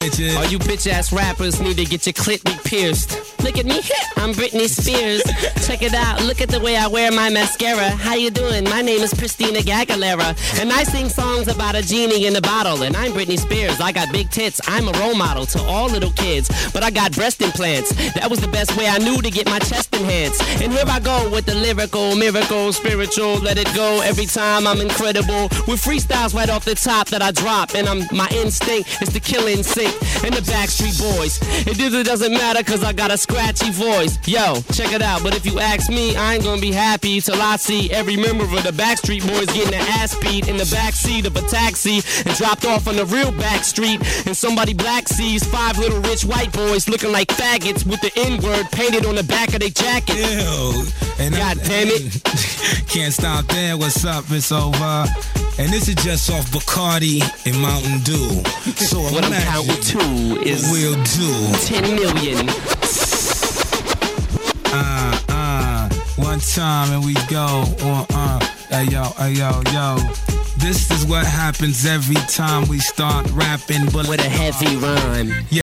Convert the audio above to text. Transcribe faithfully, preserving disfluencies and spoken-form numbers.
bitches. All you bitch ass rappers need to get your clit re-pierced. Look at me, I'm Britney Spears. Check it out, look at the way I wear my mascara. How you doing? My name is Christina Aguilera, and I sing songs about a genie in a bottle. And I'm Britney Spears. I got big tits. I'm a role model to all little kids, but I got breast implants. That was the best way I knew to get my chest enhanced. And here I go with the lyrical, miracle, spiritual. Let it go every time. I'm incredible with freestyles right off the top that I drop. And I'm my instinct is to kill in sync. And the Backstreet Boys. It really doesn't matter cause I got a scratchy voice. Yo, check it out. But if you ask me, I ain't gonna be happy till I see every member of the Backstreet Boys getting their ass beat in the backseat of a taxi and dropped off on the real back street. And somebody black sees five little rich white boys looking like faggots with the N-word painted on the back of their jacket. Ew. And God I, damn it. Can't stop there. What's up? It's over. And this is just off Bacardi and Mountain Dew. So what I'm counting to is we'll do ten million. Uh, uh, one time and we go. Uh, uh, hey yo, hey yo, yo. This is what happens every time we start rapping. But with a heavy rhyme.